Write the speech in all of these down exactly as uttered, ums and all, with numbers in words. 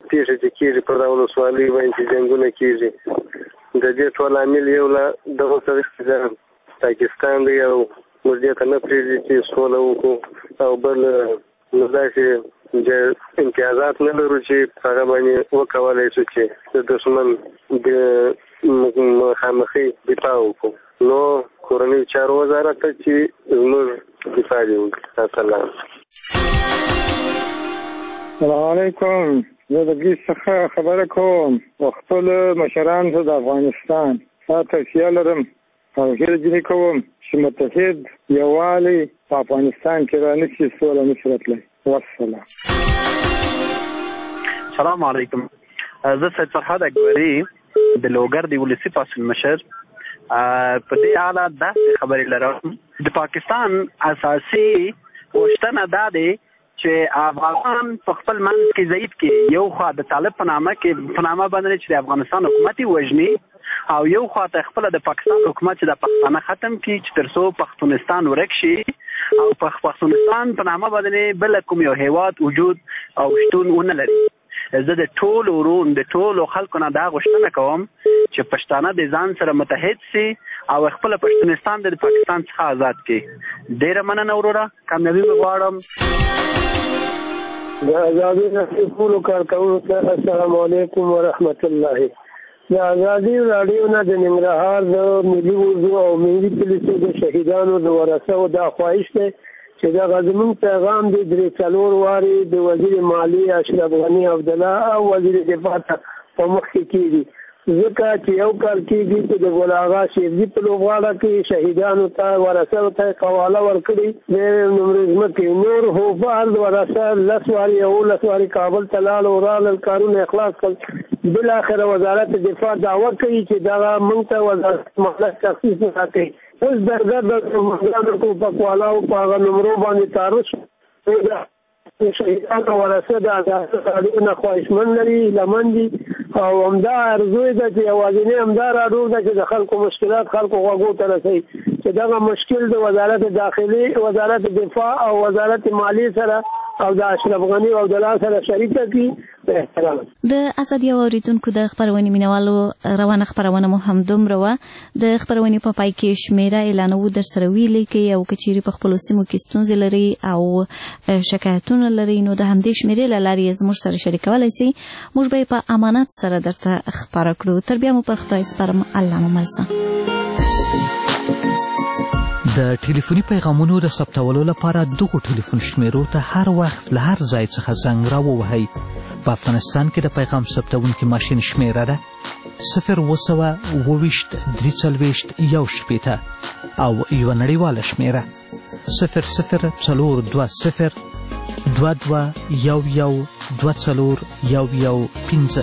پیښې چې کېږي په دا ولسوالۍ باندې چې جنګونه کېږي د دې ټول عامل یو له دغه سره چې پاکستان دی او موږ دې ته نه پرېږدي چې سوله وکړو او بل نو داسې امتیازات نه لرو چې هغه باندې وکولی شو چې د دښمن د مخامخي دفاع وکړو نو کورنیو چارو وزارت ته چې زموږ دفاع دې وکړي. السلام السلام علیکم. زه د ګیس څخه خبره کوم او خپل مشرانو ته د افغانستان څخه توصیه لرم او هیله ځینې کوم چې متحد یووالی په افغانستان کې رانشي سوله نشي راتلی. والسلام. السلام علیکم. زه سید فرهاد اکبري د لوګر د ولسي پاڅون مشر په دې اړه داسې خبرې لرم. د پاکستان اساسي غوښتنه دا دی چې افغانان په خپل منځ کې ضعیف کې یو خوا د طالب په نامه کې په نامه باندې چې د افغانستان حکومت وژني او یو خوا ته خپل د پاکستان حکومت چې د پښتانه ختم کړي چې تر څو پښتونستان ورک شي او په پښتونستان په نامه باندې بل کوم یو هیواد وجود او شتون ونه لري. زه د ټولو ورون د ټولو خلکو نه دا غوښتنه کوم چې پښتانه د ځان سره متحد سي او خپل پښتونستان د پاکستان څخه آزاد کړي. ډیره مننه وروره، کامیابي غواړم. د ازادي رادیو کارکونکو ته السلام علیکم ورحمت الله. د ازادي رادیو نه د ننګرهار د ملي وضو او ملي پولیسو د شهیدانو د ورثو د خواهش دی چې دا زموږ پیغام دی درې څلور واري د وزیر مالیې اشرف غني عبدالله او وزیر دفاع ته په مخ کې کېږي ځکه چې یو کال کېږي چې د ګل اغا شیرزي په لوبغاړه کې شهیدانو ته ورثو ته قواله ورکړي د نمرې ځمکې نور هوفار ورثه لس واري یولس واري کابل ته لاړ او رالل کارونه اخلاص کړل. بالاخره وزارت دفاع دعوه کوي چې دغه موږ ته وزارت مخلص تخصیص نه کوي. اوس درګر د مهاجرانو کو په کوالاو په هغه نمرو باندې تعرض شهیدانو ورثه د ازادۍ نه خواهشمن لري لمن دي او همدا ارزو ده چې یوازینی همدا راډو ده چې د خلکو مشکلات خلکو غوږو ته رسوي چې دغه مشکل د وزارت داخلي وزارت دفاع او وزارت مالیې سره او د اشرف غني او د لا سره شریکه کی. احترام. د ازادي اوریدونکو د خبرونې مینوالو روانه خبرونه مو هم دومره وه. د خبرونې په پای کې شمیره اعلانوو در سره ویلې کې او کچيري په خپل سیمو کې ستونزې لري او شکایتونه لري نو د همدې شمیرې له لارې زموږ سره شریکولای شي. موږ به په امانت سره درته خبره کړو. تر بیا مو پر خدای سپارم. الله مو مل شه. د ټلیفوني پیغامونو د ثبتولو لپاره دغو ټلیفون شمیرو ته هر وخت له هر ځای څخه زنګ راووهئ. په افغانستان کې د پیغام ثبتونکي ماشین شمیره ده صفر اوه سوه اوه ویشت درې څلوېښت یو شپېته او یوه نړیواله شمیره صفر صفر څلور دوه صفر دوه دوه یو یو دوه څلور یو یو پنځه.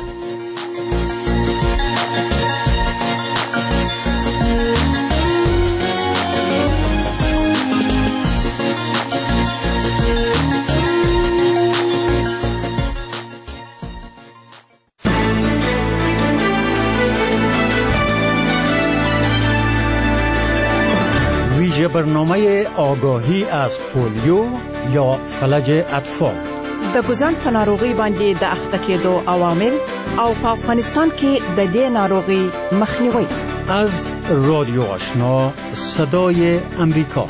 برنامه آگاهی از پولیو یا فلج اطفال د ګوزن په ناروغي باندې د اخته کېدو عوامل او په افغانستان کې د دې ناروغي مخنیوي از رادیو آشنا صدای امریکا.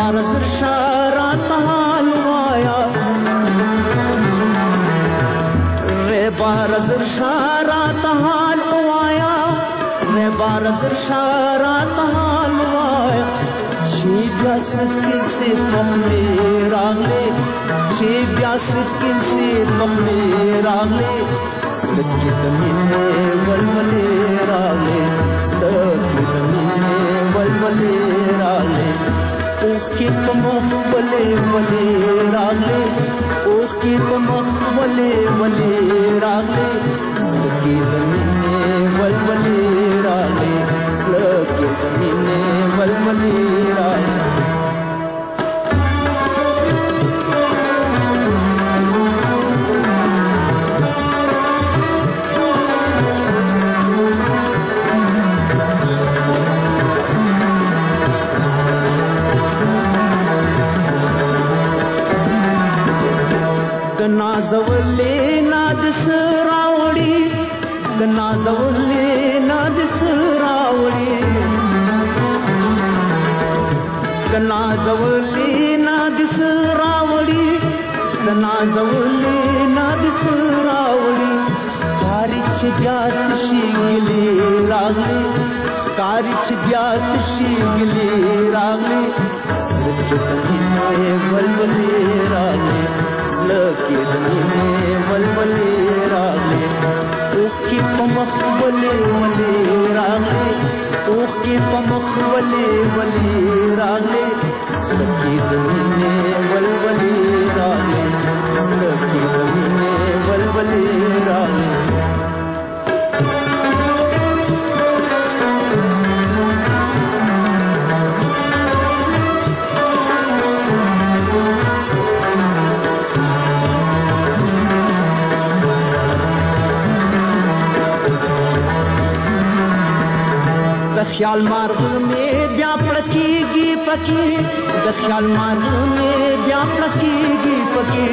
بار زر شارات حال وایا رے بار زر شارات حال وایا رے بار زر شارات حال وایا شی بیا سکی سے پخلی راغلے شی بیا سکی سے پخلی راغلے سلکی دمینے ولولے راغلے سلکی دمینے ولولے راغلے اوخ کی پمخ ولے ولے راغلے اوخ کی پمخ ولے ولے راغلے سلکی دمینے ولولے راغلے سلکی دمینے ولولے راغلے نازولې نادس راوړي د نازولې نادس راوړي د نازولې نادس راوړي د نازولې نادس راوړي کاری چې بیا تشي ګلې راغلي کاری چې بیا تشي ګلې راغلي سرکې دمینې ولولې راغلي لکی دمینے ولولے راغلے اوخ کی پمخ ولے ولے راغلے اوخ کی پمخ ولے ولے راغلے لکی دمینے ولولے راغلے لکی دمینے ولولے راغلے خیال مارغ میں بیا پڑکی گی پکی د خیال مارغ میں بیا پڑکی گی پکی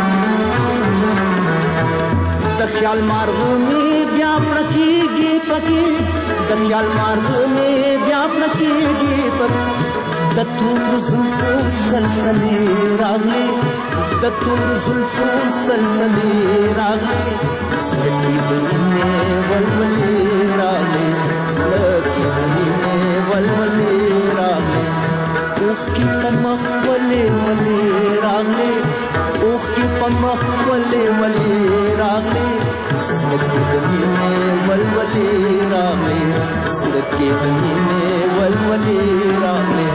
د خیال مارغ میں بیا پڑکی گی پکی د خیال مارغ میں بیا پڑکی گی پکی د تور زلفو سلسلے راغلے د تور زلفو سلسلے راغلے سلکی دمینے ولولے راغلے سلکی دمینے ولولے راغلے اوخ کی پمخ ولے ولے راغلے اوخ کی پمخ ولے ولے راغلے سلکی دمینے ولولے راغلے سلکی دمینے ولولے راغلے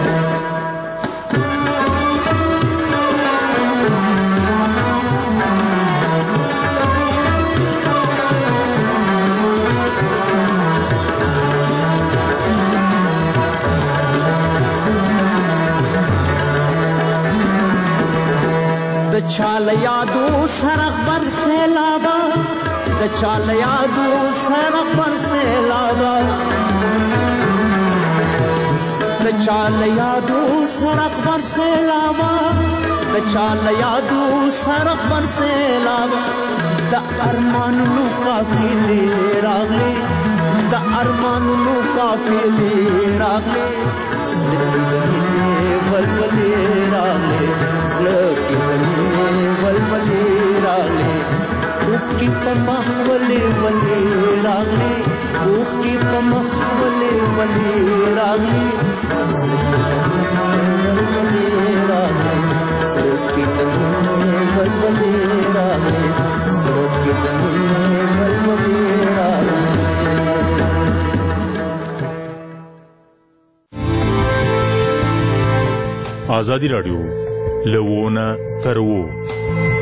چال یادو سرغ بر سیلابا د چال یادو سرغ بر سیلابا د چال یادو سرغ بر سیلابا د چال یادو سرغ بر سیلابا د ارمانونو قافلې راغلې د ارمانونو قافلې راغلې سلکی دمینے ولولے راغلے سلکی دمینے ولولے راغلے اوخ کی پمخ ولے ولے راغلے اوخ کی پمخ ولے ولے راغلے سلکی دمینے ولولے راغلے سلکی دمینے ولولے راغلے سلکی دمینے ولولے راغلے آزادی راډیو له ونه تر وو